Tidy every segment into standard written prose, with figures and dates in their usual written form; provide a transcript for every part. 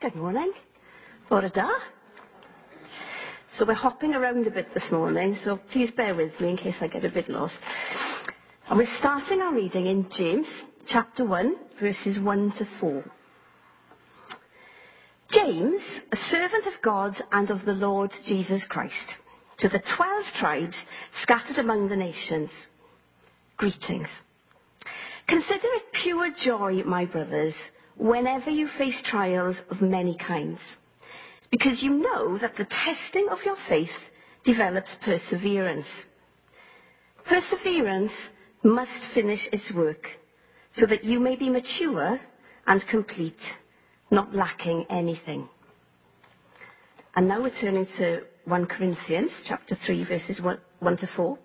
Good morning. Bore da. So we're hopping around a bit this morning, so please bear with me in case I get a bit lost. And we're starting our reading in James, chapter 1, verses 1 to 4. James, a servant of God and of the Lord Jesus Christ, to the 12 tribes scattered among the nations, greetings. Consider it pure joy, my brothers, whenever you face trials of many kinds, because you know that the testing of your faith develops perseverance. Perseverance must finish its work, so that you may be mature and complete, not lacking anything. And now we're turning to 1 Corinthians chapter 3, verses 1 to 4.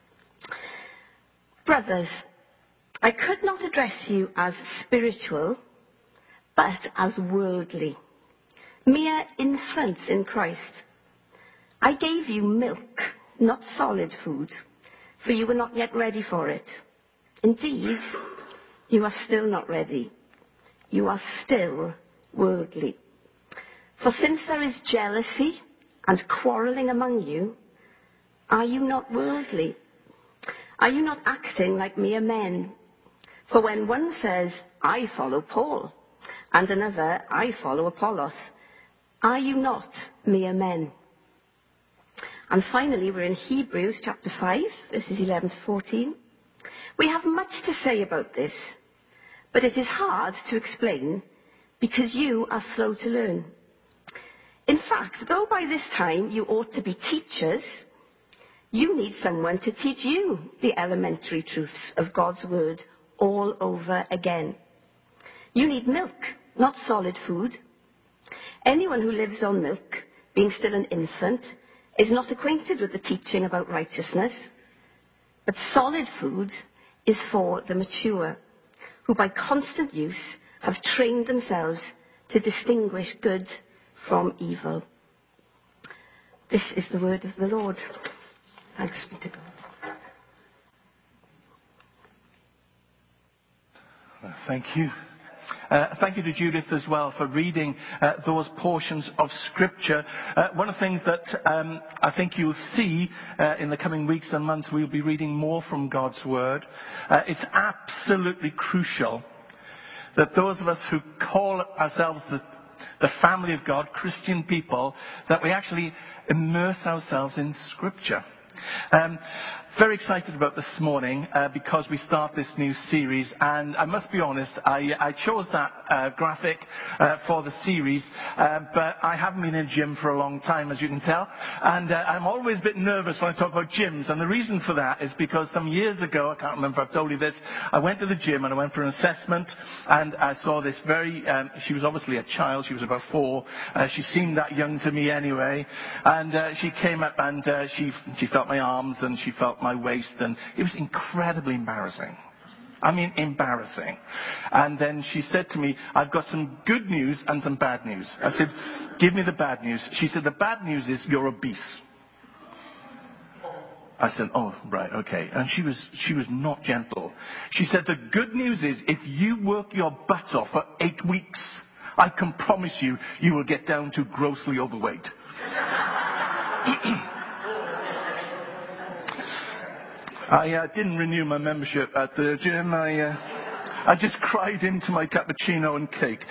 Brothers, I could not address you as spiritual, but as worldly, mere infants in Christ. I gave you milk, not solid food, for you were not yet ready for it. Indeed, you are still not ready. You are still worldly. For since there is jealousy and quarrelling among you, are you not worldly? Are you not acting like mere men? For when one says, I follow Paul, and another, I follow Apollos, are you not mere men? And finally, we're in Hebrews chapter 5, verses 11 to 14. We have much to say about this, but it is hard to explain because you are slow to learn. In fact, though by this time you ought to be teachers, you need someone to teach you the elementary truths of God's word all over again. You need milk, not solid food. Anyone who lives on milk, being still an infant, is not acquainted with the teaching about righteousness. But solid food is for the mature, who by constant use have trained themselves to distinguish good from evil. This is the word of the Lord. Thanks be to God. Thank you. Thank you to Judith as well for reading those portions of Scripture. One of the things that I think you'll see in the coming weeks and months, we'll be reading more from God's Word. It's absolutely crucial that those of us who call ourselves the family of God, Christian people, that we actually immerse ourselves in Scripture. Very excited about this morning because we start this new series, and I must be honest, I chose that graphic for the series, but I haven't been in a gym for a long time, as you can tell, and I'm always a bit nervous when I talk about gyms, and the reason for that is because some years ago, I can't remember if I've told you this, I went to the gym and I went for an assessment, and I saw this she was obviously a child, she was about 4, she seemed that young to me anyway, and she came up and she felt my arms and she felt my waist, and it was incredibly embarrassing. I mean, embarrassing. And then she said to me, I've got some good news and some bad news. I said, give me the bad news. She said, the bad news is you're obese. I said, oh, right, okay. And she was not gentle. She said, the good news is if you work your butt off for 8 weeks, I can promise you, you will get down to grossly overweight. I didn't renew my membership at the gym. I just cried into my cappuccino and cake.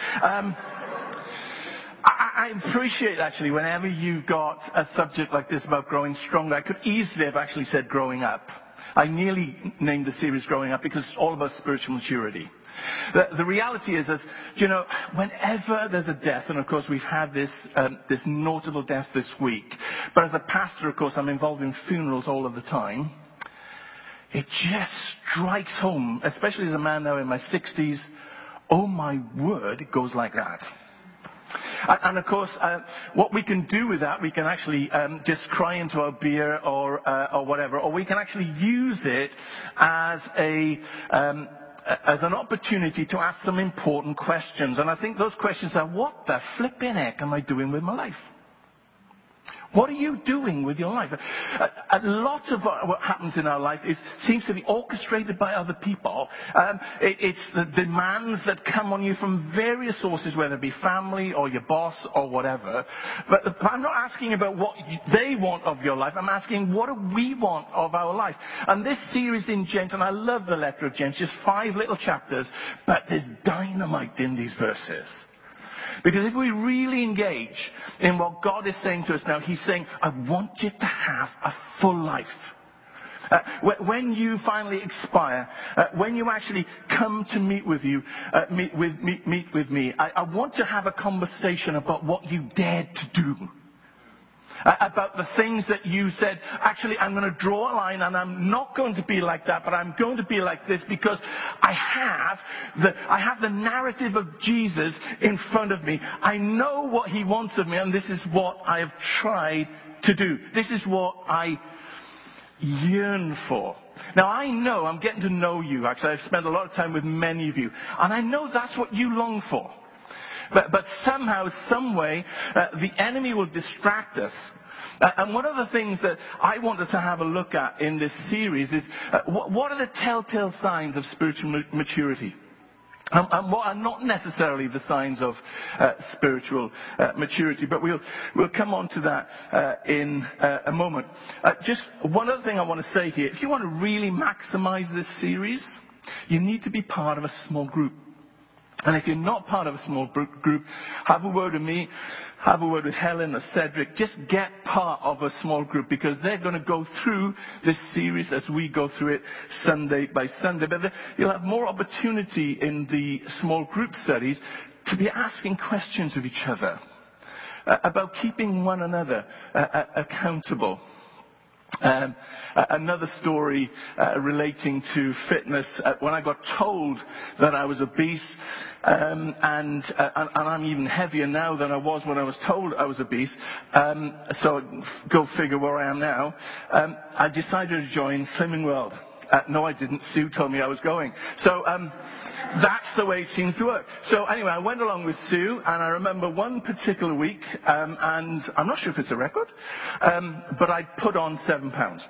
I appreciate, actually, whenever you've got a subject like this about growing stronger. I could easily have actually said growing up. I nearly named the series Growing Up because it's all about spiritual maturity. The reality is, whenever there's a death, and of course we've had this notable death this week, but as a pastor, of course, I'm involved in funerals all of the time. It just strikes home, especially as a man now in my 60s. Oh my word, it goes like that. And of course, what we can do with that, we can actually just cry into our beer or whatever, or we can actually use it as an opportunity to ask some important questions. And I think those questions are, what the flipping heck am I doing with my life? What are you doing with your life? A lot of what happens in our life seems to be orchestrated by other people. It's the demands that come on you from various sources, whether it be family or your boss or whatever. But I'm not asking about what they want of your life. I'm asking, what do we want of our life? And this series in James, and I love the letter of James, just 5 little chapters, but there's dynamite in these verses. Because if we really engage in what God is saying to us now, He's saying, I want you to have a full life. When you finally expire, when you actually come to meet with me, I want to have a conversation about what you dared to do. About the things that you said, actually, I'm going to draw a line and I'm not going to be like that, but I'm going to be like this because I have the narrative of Jesus in front of me. I know what He wants of me, and this is what I have tried to do. This is what I yearn for. Now, I know, I'm getting to know you. Actually, I've spent a lot of time with many of you, and I know that's what you long for. But somehow, some way, the enemy will distract us. And one of the things that I want us to have a look at in this series is what are the telltale signs of spiritual maturity? And what are not necessarily the signs of spiritual maturity, but we'll come on to that in a moment. Just one other thing I want to say here. If you want to really maximize this series, you need to be part of a small group. And if you're not part of a small group, have a word with me, have a word with Helen or Cedric. Just get part of a small group, because they're going to go through this series as we go through it Sunday by Sunday. But you'll have more opportunity in the small group studies to be asking questions of each other about keeping one another accountable. Another story relating to fitness. When I got told that I was obese, and I'm even heavier now than I was when I was told I was obese, so go figure where I am now, I decided to join Slimming World. No, I didn't. Sue told me I was going. So that's the way it seems to work. So anyway, I went along with Sue, and I remember one particular week, and I'm not sure if it's a record, but I put on 7 pounds.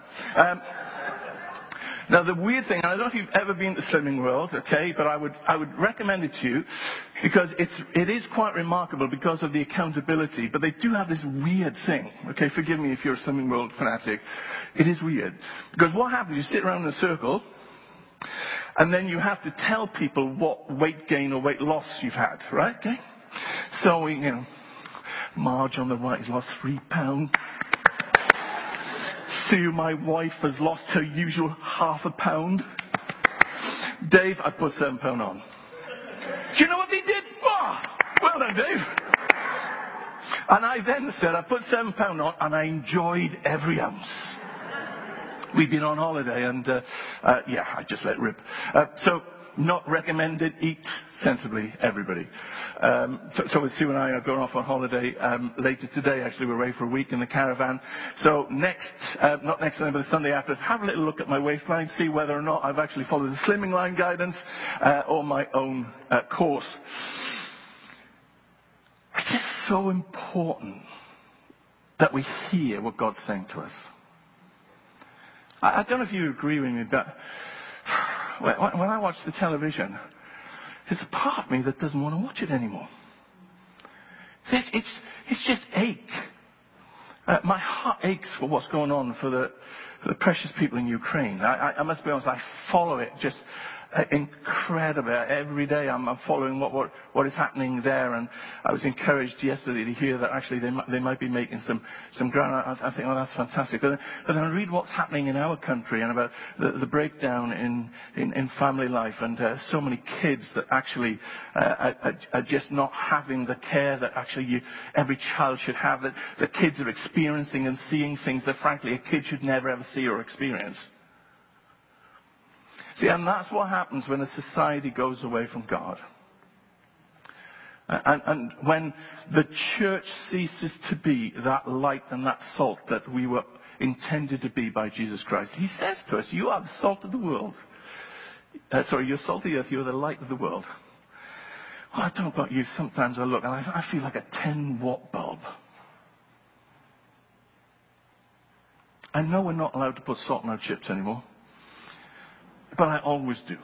Now the weird thing, and I don't know if you've ever been to Slimming World, okay, but I would recommend it to you, because it is quite remarkable because of the accountability. But they do have this weird thing. Okay, forgive me if you're a Slimming World fanatic. It is weird because what happens? You sit around in a circle, and then you have to tell people what weight gain or weight loss you've had, right? Okay. So Marge on the right has lost 3 pounds. Sue, my wife, has lost her usual ½ pound. Dave, I've put 7 pounds on. Do you know what they did? Oh, well done, Dave. And I then said, I put 7 pounds on, and I enjoyed every ounce. We've been on holiday, and I just let rip. So, not recommended. Eat sensibly, everybody. So with Sue and I are going off on holiday later today. Actually, we're away for a week in the caravan. So not next Sunday, but the Sunday after, have a little look at my waistline, see whether or not I've actually followed the Slimming Line guidance or my own course. It's just so important that we hear what God's saying to us. I don't know if you agree with me, but when I watch the television, there's a part of me that doesn't want to watch it anymore. It's just ache. My heart aches for what's going on for the precious people in Ukraine. I must be honest, I follow it just incredibly. Every day I'm following what is happening there, and I was encouraged yesterday to hear that actually they might be making some ground. I think, that's fantastic. But then I read what's happening in our country and about the breakdown in family life, and so many kids that actually are just not having the care that actually every child should have. That the kids are experiencing and seeing things that frankly a kid should never ever see or experience. See, and that's what happens when a society goes away from God. And when the church ceases to be that light and that salt that we were intended to be by Jesus Christ. He says to us, you are the salt of the world. You're salt of the earth, you're the light of the world. Well, I don't know about you, sometimes I look and I feel like a 10-watt bulb. I know we're not allowed to put salt on our chips anymore, but I always do.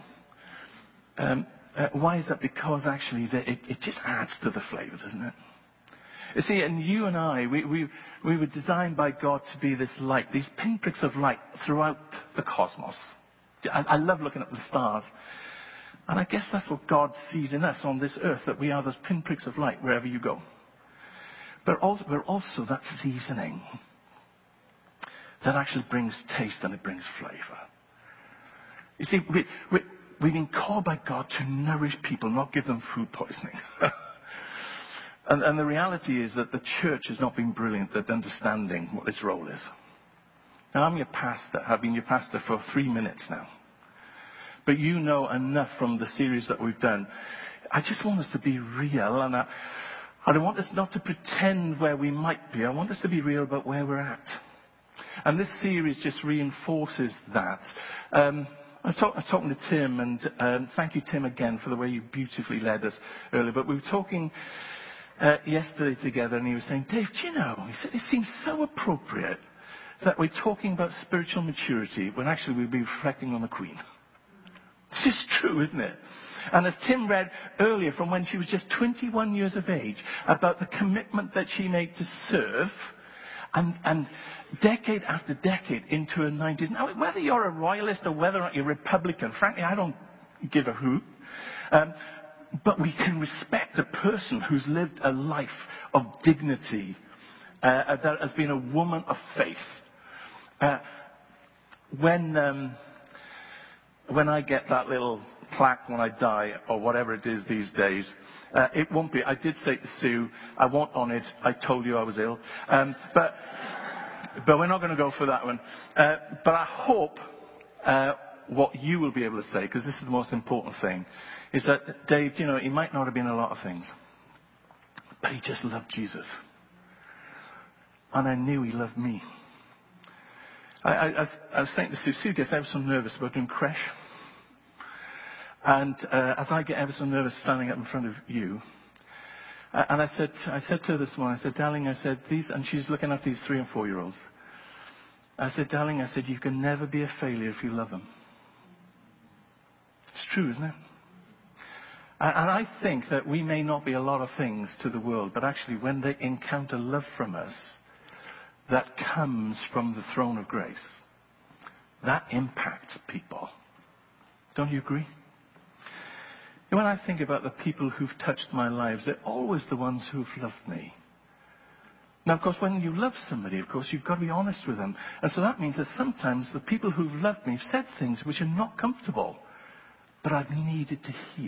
Why is that? Because actually it just adds to the flavour, doesn't it? You see, and you and I, we were designed by God to be this light, these pinpricks of light throughout the cosmos. I love looking at the stars. And I guess that's what God sees in us on this earth, that we are those pinpricks of light wherever you go. But we're also that seasoning that actually brings taste and it brings flavour. You see, we've been called by God to nourish people, not give them food poisoning. And the reality is that the church has not been brilliant at understanding what its role is. Now, I'm your pastor. I've been your pastor for 3 minutes now. But you know enough from the series that we've done. I just want us to be real, and I don't want us not to pretend where we might be. I want us to be real about where we're at. And this series just reinforces that. I was talking to Tim, and thank you, Tim, again, for the way you beautifully led us earlier. But we were talking yesterday together, and he was saying, Dave, do you know, he said, it seems so appropriate that we're talking about spiritual maturity when actually we'll be reflecting on the Queen. It's just true, isn't it? And as Tim read earlier from when she was just 21 years of age, about the commitment that she made to serve, and decade after decade into her 90s. Now, whether you're a royalist or whether or not you're Republican, frankly, I don't give a hoot. But we can respect a person who's lived a life of dignity, that has been a woman of faith. When I get that little plaque when I die, or whatever it is these days, it won't be. I did say to Sue, I won't on it. I told you I was ill. But we're not going to go for that one. But I hope what you will be able to say, because this is the most important thing, is that Dave, you know, he might not have been a lot of things, but he just loved Jesus. And I knew he loved me. I was saying to Sue gets ever so nervous about doing creche. And as I get ever so nervous standing up in front of you, and I said to her this morning, I said, darling, I said, these, and she's looking at these 3 and 4 year olds. I said, darling, I said, you can never be a failure if you love them. It's true, isn't it? And I think that we may not be a lot of things to the world, but actually when they encounter love from us, that comes from the throne of grace, that impacts people. Don't you agree? And when I think about the people who've touched my lives, they're always the ones who've loved me. Now, of course, when you love somebody, of course, you've got to be honest with them. And so that means that sometimes the people who've loved me have said things which are not comfortable, but I've needed to hear.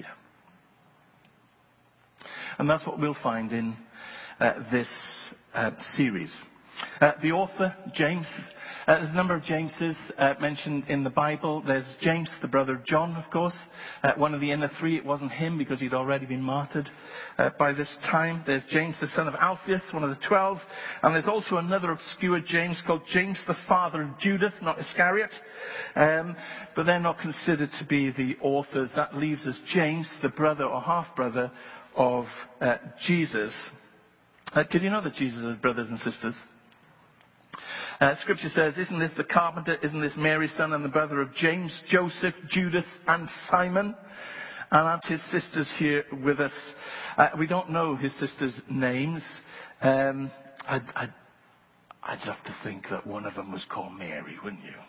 And that's what we'll find in this series. The author, James, there's a number of Jameses mentioned in the Bible. There's James, the brother of John, of course. One of the inner 3, it wasn't him because he'd already been martyred by this time. There's James, the son of Alphaeus, one of the 12. And there's also another obscure James called James, the father of Judas, not Iscariot. But they're not considered to be the authors. That leaves us James, the brother or half-brother of Jesus. Did you know that Jesus has brothers and sisters? Scripture says, isn't this the carpenter? Isn't this Mary's son and the brother of James, Joseph, Judas, and Simon? And aren't his sisters here with us? We don't know his sisters' names. I'd love to think that one of them was called Mary, wouldn't you?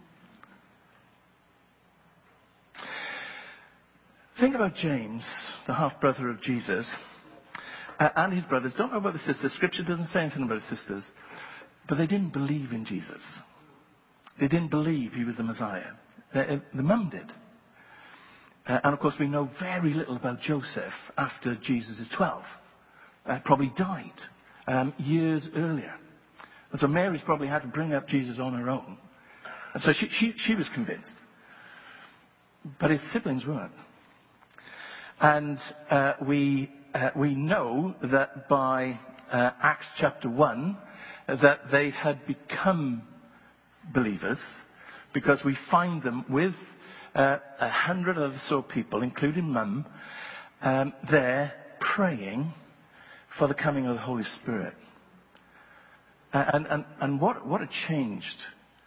Think about James, the half-brother of Jesus, and his brothers. Don't know about the sisters. Scripture doesn't say anything about his sisters. But they didn't believe in Jesus. They didn't believe he was the Messiah. The mum did. And of course we know very little about Joseph after Jesus is 12. Probably died years earlier. And so Mary's probably had to bring up Jesus on her own. And so she was convinced. But his siblings weren't. And we know that by Acts chapter 1, that they had become believers, because we find them with 100 or so people, including Mum, there praying for the coming of the Holy Spirit. And what had changed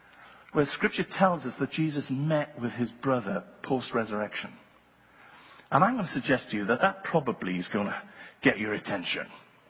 Well, Scripture tells us that Jesus met with his brother post-resurrection. And I'm going to suggest to you that that probably is going to get your attention.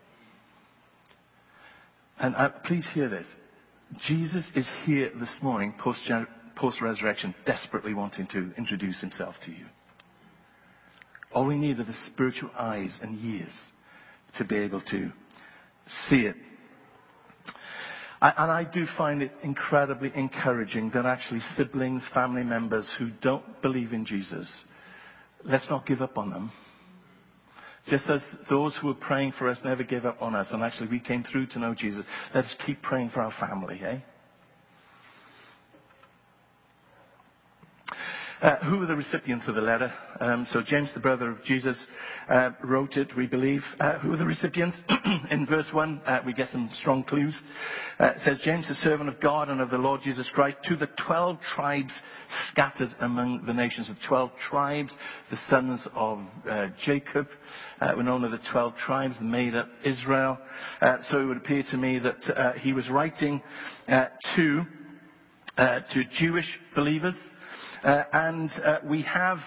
And please hear this. Jesus is here this morning, post-resurrection, desperately wanting to introduce himself to you. All we need are the spiritual eyes and ears to be able to see it. And I do find it incredibly encouraging that actually siblings, family members who don't believe in Jesus, let's not give up on them. Just as those who were praying for us never gave up on us, and actually we came through to know Jesus, let us keep praying for our family, eh? Who were the recipients of the letter? So James, the brother of Jesus, wrote it, we believe. Who were the recipients? In verse 1, we get some strong clues. It says, James, the servant of God and of the Lord Jesus Christ, to the 12 tribes scattered among the nations. The 12 tribes, the sons of Jacob, were known as the 12 tribes that made up Israel. So it would appear to me that he was writing to Jewish believers. And we have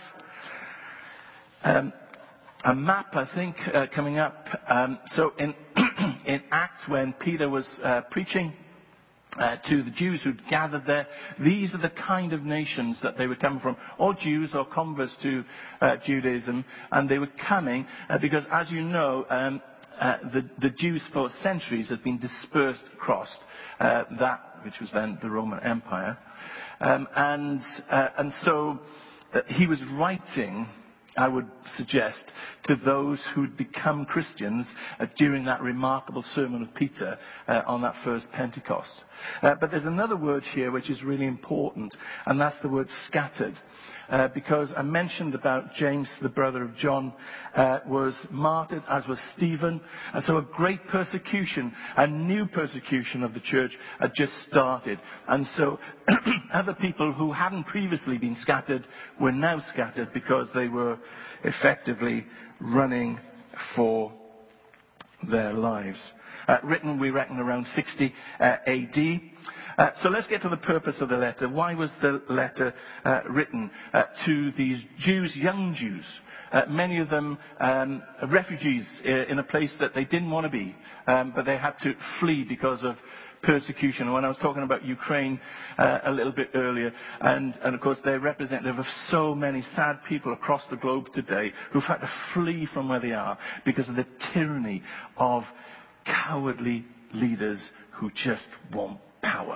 a map, I think, coming up. So in Acts, when Peter was preaching to the Jews who'd gathered there, these are the kind of nations that they were coming from. All Jews or converts to Judaism, and they were coming because, as you know, the Jews for centuries had been dispersed across that which was then the Roman Empire. And so he was writing, I would suggest, to those who'd become Christians during that remarkable sermon of Peter on that first Pentecost. But there's another word here which is really important, and that's the word scattered. Because I mentioned about James, the brother of John, was martyred, as was Stephen. And so a great persecution, a new persecution of the church had just started. And so other people who hadn't previously been scattered were now scattered because they were effectively running for their lives. Written, we reckon, around 60 AD. So let's get to the purpose of the letter. Why was the letter written to these Jews, young Jews? Many of them refugees in a place that they didn't want to be, but they had to flee because of persecution. And when I was talking about Ukraine a little bit earlier, and of course they're representative of so many sad people across the globe today who've had to flee from where they are because of the tyranny of cowardly leaders who just want power.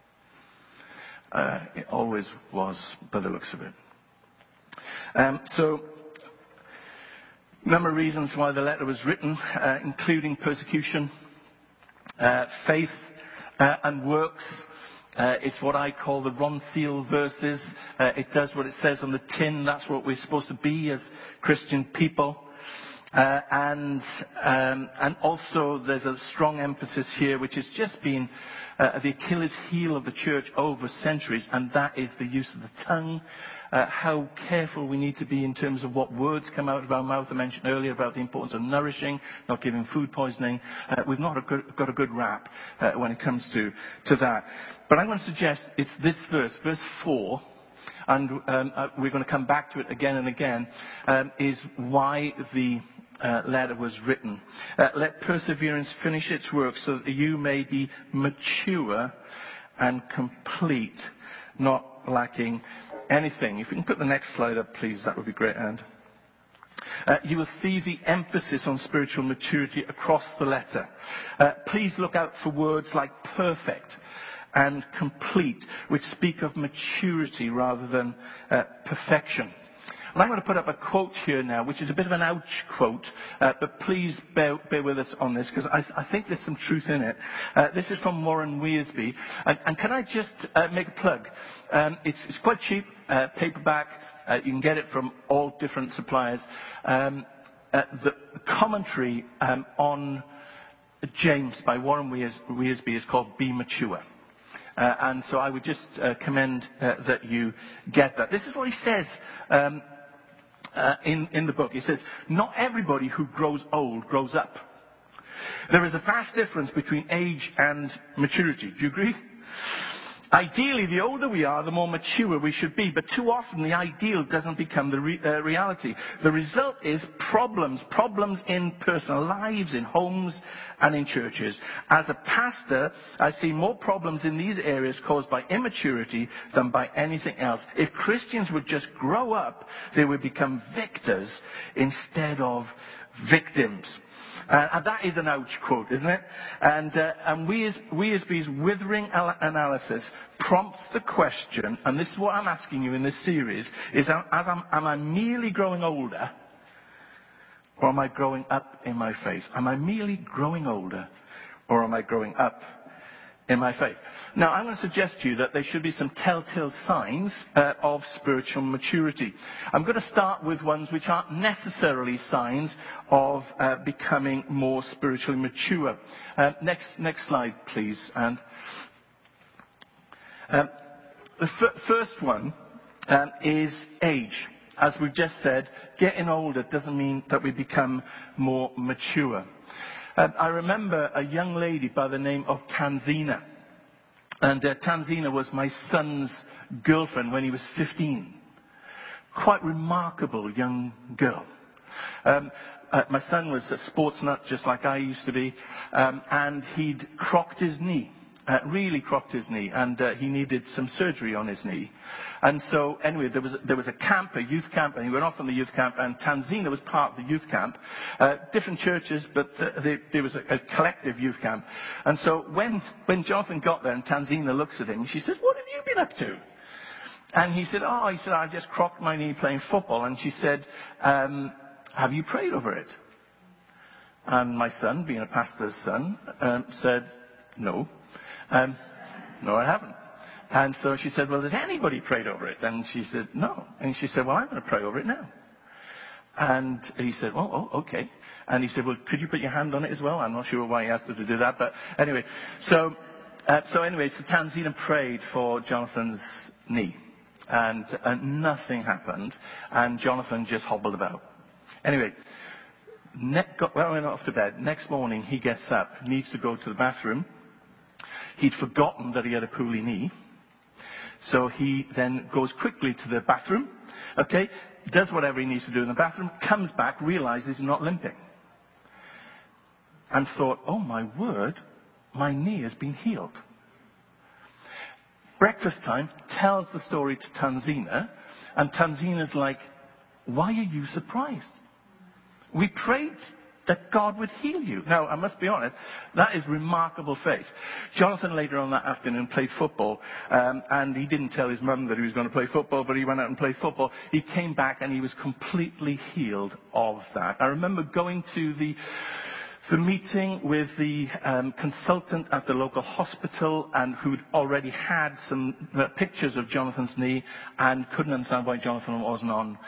It always was, by the looks of it. So, a number of reasons why the letter was written, including persecution, faith, and works. It's what I call the Ron Seal verses. It does what it says on the tin. That's what we're supposed to be as Christian people. And also there's a strong emphasis here, which has just been the Achilles heel of the church over centuries, and that is the use of the tongue. How careful we need to be in terms of what words come out of our mouth. I mentioned earlier about the importance of nourishing, not giving food poisoning. We've not got a good rap when it comes to that. But I'm going to suggest it's this verse 4, and we're going to come back to it again and again, is why the letter was written. Let perseverance finish its work so that you may be mature and complete, not lacking anything. If you can put the next slide up, please, that would be great, Anne. You will see the emphasis on spiritual maturity across the letter. Please look out for words like perfect and complete, which speak of maturity rather than perfection. And I'm going to put up a quote here now, which is a bit of an ouch quote, but please bear with us on this, because I think there's some truth in it. This is from Warren Wiersbe. And can I just make a plug? It's quite cheap, paperback. You can get it from all different suppliers. The commentary on James by Warren Wiersbe is called Be Mature. And so I would just commend that you get that. This is what he says in the book. He says, not everybody who grows old grows up. There is a vast difference between age and maturity. Do you agree? Ideally, the older we are, the more mature we should be. But too often, the ideal doesn't become the reality. The result is problems. Problems in personal lives, in homes, and in churches. As a pastor, I see more problems in these areas caused by immaturity than by anything else. If Christians would just grow up, they would become victors instead of victims. And that is an ouch quote, isn't it? And Wearsby's withering analysis prompts the question, and this is what I'm asking you in this series, is am I merely growing older, or am I growing up in my faith? Am I merely growing older, or am I growing up in my faith? Now, I'm going to suggest to you that there should be some telltale signs of spiritual maturity. I'm going to start with ones which aren't necessarily signs of becoming more spiritually mature. Next slide, please. And the first one is age. As we've just said, getting older doesn't mean that we become more mature. I remember a young lady by the name of Tanzina. And Tanzina was my son's girlfriend when he was 15. Quite remarkable young girl. My son was a sports nut, just like I used to be, and he'd crocked his knee. Really crocked his knee, and he needed some surgery on his knee. And so, anyway, there was a camp, a youth camp, and he went off on the youth camp, and Tanzina was part of the youth camp. Different churches, but there was a collective youth camp. And so, when Jonathan got there, and Tanzina looks at him, she says, "What have you been up to?" And he said, I just crocked my knee playing football. And she said, "Have you prayed over it?" And my son, being a pastor's son, said, "No. No, I haven't." And so she said, "Well, has anybody prayed over it?" And she said, "No." And she said, "Well, I'm going to pray over it now." And he said, "Oh, okay." And he said, "Well, could you put your hand on it as well?" I'm not sure why he asked her to do that, but anyway. So Tanzina prayed for Jonathan's knee. And nothing happened. And Jonathan just hobbled about. Anyway, went off to bed. Next morning, he gets up, needs to go to the bathroom. He'd forgotten that he had a poorly knee. So he then goes quickly to the bathroom, does whatever he needs to do in the bathroom, comes back, realizes he's not limping. And thought, "Oh my word, my knee has been healed." Breakfast time, tells the story to Tanzina, and Tanzina's like, "Why are you surprised? We prayed that God would heal you." Now, I must be honest, that is remarkable faith. Jonathan later on that afternoon played football, and he didn't tell his mum that he was going to play football, but he went out and played football. He came back and he was completely healed of that. I remember going to the meeting with the consultant at the local hospital, and who'd already had some pictures of Jonathan's knee and couldn't understand why Jonathan wasn't on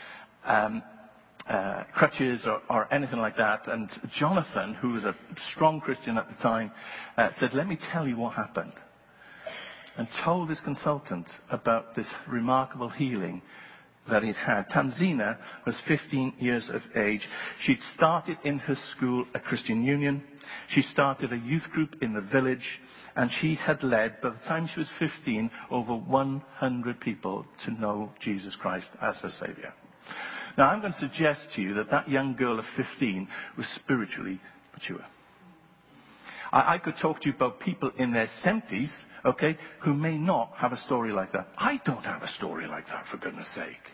crutches or anything like that. And Jonathan, who was a strong Christian at the time, said, "Let me tell you what happened." And told his consultant about this remarkable healing that he'd had. Tanzina was 15 years of age. She'd started in her school a Christian union. She started a youth group in the village. And she had led, by the time she was 15, over 100 people to know Jesus Christ as her Savior. Now, I'm going to suggest to you that young girl of 15 was spiritually mature. I could talk to you about people in their 70s, who may not have a story like that. I don't have a story like that, for goodness sake.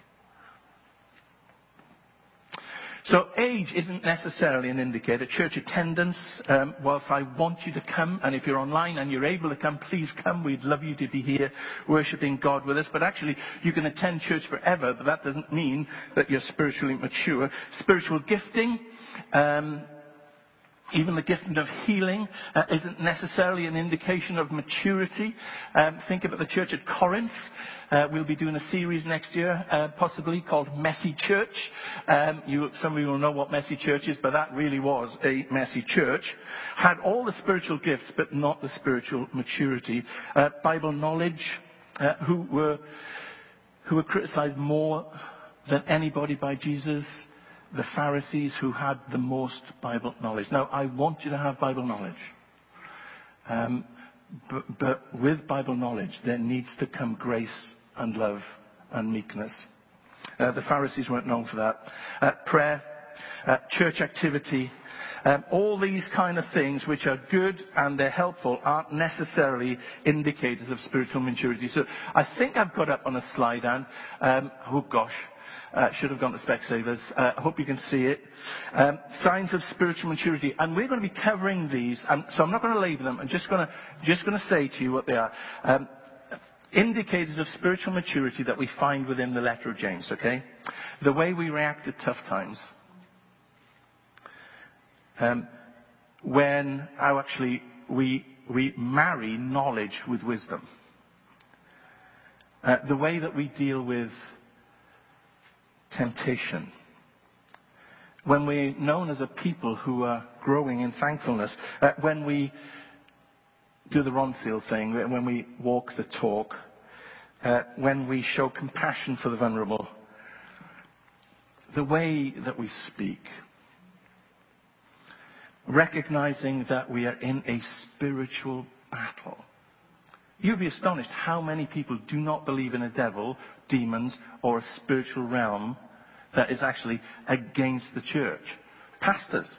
So age isn't necessarily an indicator. Church attendance, whilst I want you to come, and if you're online and you're able to come, please come. We'd love you to be here worshipping God with us. But actually, you can attend church forever, but that doesn't mean that you're spiritually mature. Spiritual gifting, even the gifting of healing, isn't necessarily an indication of maturity. Think about the church at Corinth. We'll be doing a series next year, possibly called Messy Church. Some of you will know what Messy Church is, but that really was a messy church. Had all the spiritual gifts, but not the spiritual maturity. Bible knowledge, who were criticized more than anybody by Jesus. The Pharisees, who had the most Bible knowledge. Now, I want you to have Bible knowledge. But with Bible knowledge, there needs to come grace and love and meekness. The Pharisees weren't known for that. Prayer, church activity, all these kind of things which are good and they're helpful aren't necessarily indicators of spiritual maturity. So I think I've got up on a slide, Anne. Should have gone to Specsavers. I hope you can see it. Signs of spiritual maturity. And we're going to be covering these. So I'm not going to label them. I'm just going to say to you what they are. Indicators of spiritual maturity that we find within the letter of James, okay? The way we react at tough times. When we marry knowledge with wisdom. The way that we deal with temptation. When we're known as a people who are growing in thankfulness. When we do the Ronseal thing. When we walk the talk. When we show compassion for the vulnerable. The way that we speak. Recognizing that we are in a spiritual battle. You'd be astonished how many people do not believe in a devil, demons, or a spiritual realm that is actually against the church. Pastors.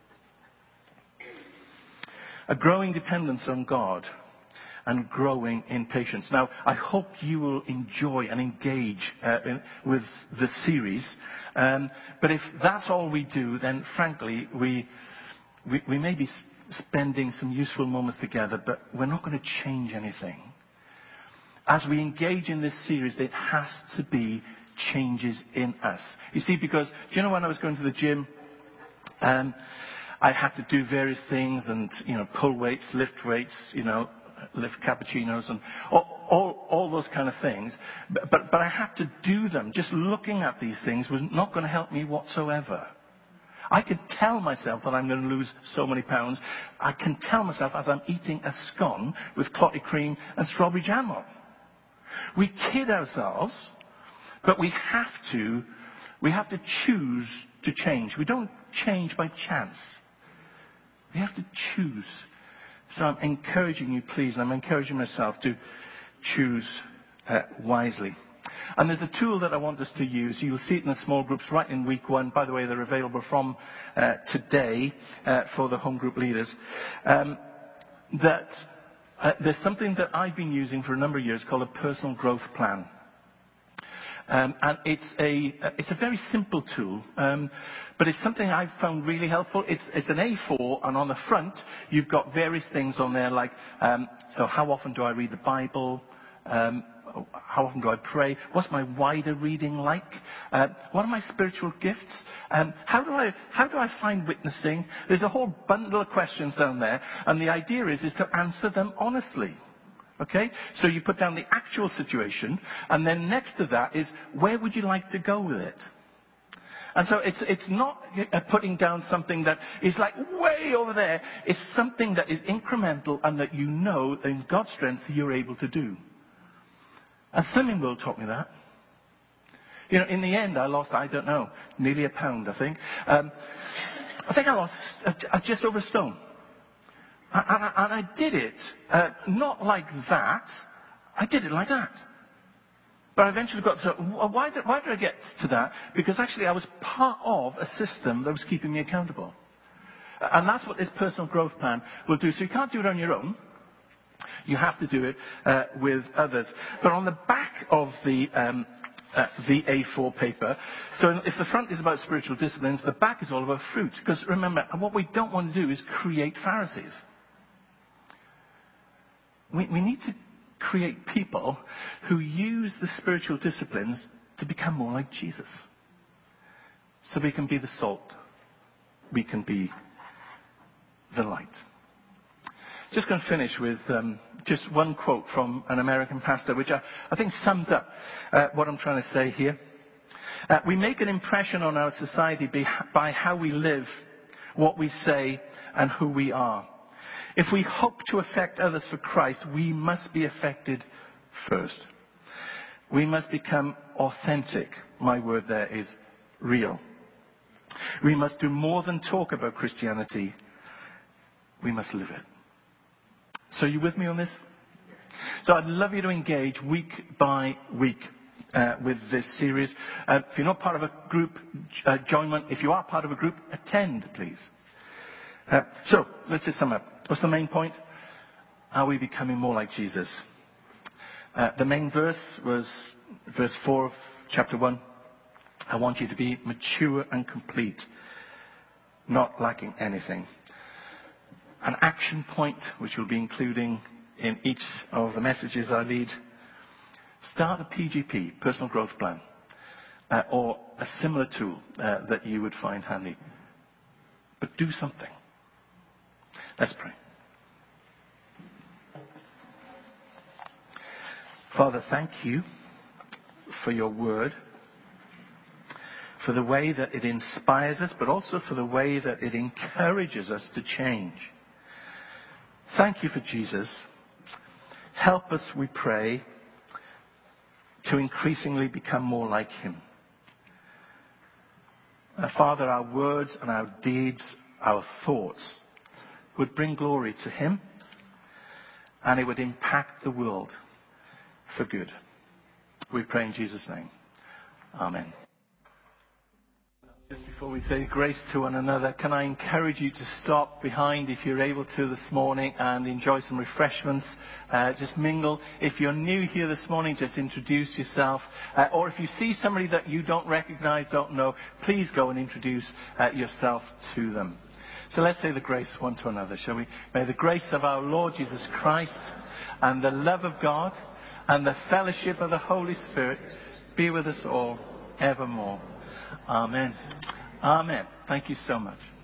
A growing dependence on God and growing in patience. Now, I hope you will enjoy and engage with the series. But if that's all we do, then frankly, we may be spending some useful moments together, but we're not going to change anything. As we engage in this series, there has to be changes in us. You see, because, do you know when I was going to the gym, I had to do various things and, pull weights, lift weights, lift cappuccinos and all those kind of things. But I had to do them. Just looking at these things was not going to help me whatsoever. I could tell myself that I'm going to lose so many pounds. I can tell myself as I'm eating a scone with clotted cream and strawberry jam on. We kid ourselves, but we have to choose to change. We don't change by chance. We have to choose. So I'm encouraging you, please, and I'm encouraging myself to choose wisely. And there's a tool that I want us to use. You'll see it in the small groups right in week 1. By the way, they're available from today for the home group leaders. There's something that I've been using for a number of years called a personal growth plan. And it's a very simple tool, but it's something I've found really helpful. It's an A4, and on the front you've got various things on there like, so how often do I read the Bible? How often do I pray? What's my wider reading like? What are my spiritual gifts? How do I find witnessing? There's a whole bundle of questions down there, and the idea is to answer them honestly. Okay? So you put down the actual situation, and then next to that is, where would you like to go with it? And so it's not putting down something that is like way over there. It's something that is incremental and that you know in God's strength you're able to do. And Slimming World taught me that. In the end I lost, nearly a pound, I think. I think I lost just over a stone. And I did it, not like that. I did it like that. But I eventually got to, why did I get to that? Because actually I was part of a system that was keeping me accountable. And that's what this personal growth plan will do. So you can't do it on your own. You have to do it with others. But on the back of the A4 paper, so if the front is about spiritual disciplines, the back is all about fruit. Because remember, what we don't want to do is create Pharisees. We need to create people who use the spiritual disciplines to become more like Jesus. So we can be the salt. We can be the light. Just going to finish with just one quote from an American pastor, which I think sums up what I'm trying to say here. We make an impression on our society by how we live, what we say, and who we are. If we hope to affect others for Christ, we must be affected first. We must become authentic. My word there is real. We must do more than talk about Christianity. We must live it. So are you with me on this? So I'd love you to engage week by week with this series. If you're not part of a group, join one. If you are part of a group, attend, please. So let's just sum up. What's the main point? Are we becoming more like Jesus? The main verse was verse 4 of chapter 1. I want you to be mature and complete, not lacking anything. An action point, which we'll be including in each of the messages I lead. Start a PGP, personal growth plan, or a similar tool that you would find handy. But do something. Let's pray. Father, thank you for your word, for the way that it inspires us, but also for the way that it encourages us to change. Thank you for Jesus. Help us, we pray, to increasingly become more like him. Father, our words and our deeds, our thoughts would bring glory to him, and it would impact the world for good. We pray in Jesus' name. Amen. Just before we say grace to one another, can I encourage you to stop behind if you're able to this morning and enjoy some refreshments. Just mingle. If you're new here this morning, just introduce yourself. Or if you see somebody that you don't recognize, don't know, please go and introduce yourself to them. So let's say the grace one to another, shall we? May the grace of our Lord Jesus Christ and the love of God and the fellowship of the Holy Spirit be with us all evermore. Amen. Amen. Thank you so much.